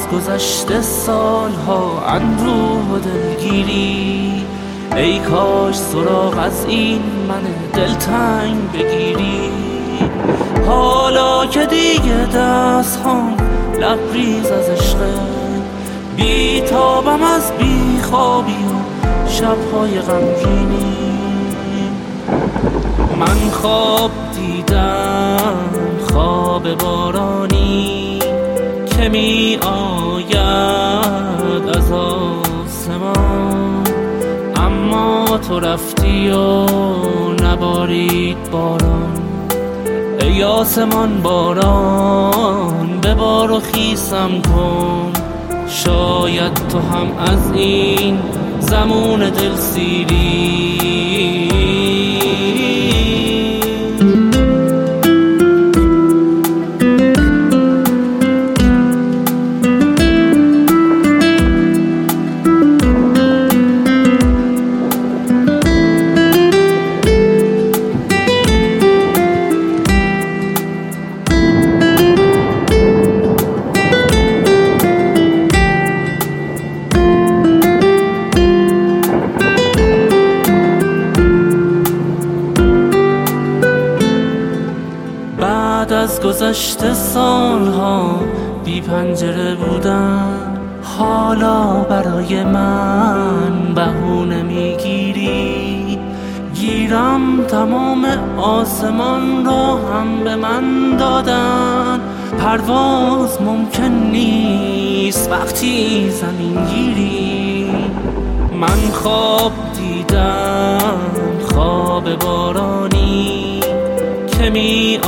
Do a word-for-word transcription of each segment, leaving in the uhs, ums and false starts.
از گذشته سالها اندوه و دلگیری، ای کاش سراغ از این من دلتنگ بگیری. حالا که دیگه دست هم لبریز از عشقه، بی تابم از بی خوابی و شبهای غمگینی. من خواب دیدم خواب بارانی که می آید از آسمان، اما تو رفتی و نبارید باران. ای آسمان باران ببار و خیسم کن، شاید تو هم از این زمون دل سیری. بعد از گذشته سالها بی پنجره بودن، حالا برای من بهونه میگیری. گیرم تمام آسمان را هم به من دادن، پرواز ممکن نیست وقتی زمین گیری. من خواب دیدم خواب بارانی که می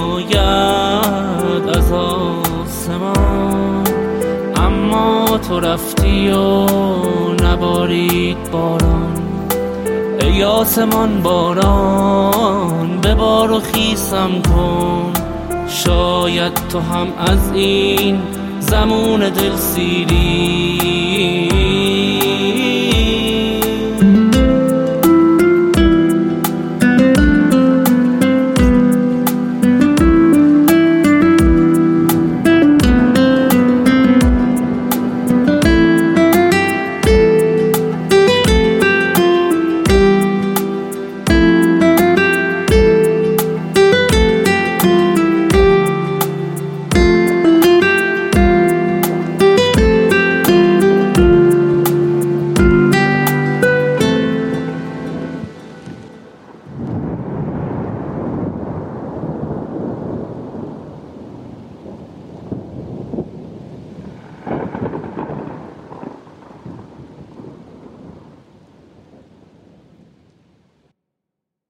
آید از آسمان، اما تو رفتی و نبارید باران. ای آسمان باران ببار و خیسم کن، شاید تو هم از این زمون دل سیری.